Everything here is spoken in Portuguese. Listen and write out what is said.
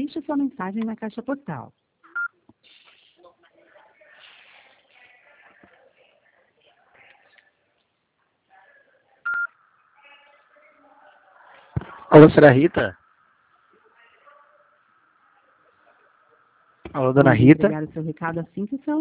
Deixe sua mensagem na caixa postal. Alô, senhora Rita? Alô, dona Rita? Entregar o seu recado assim que o seu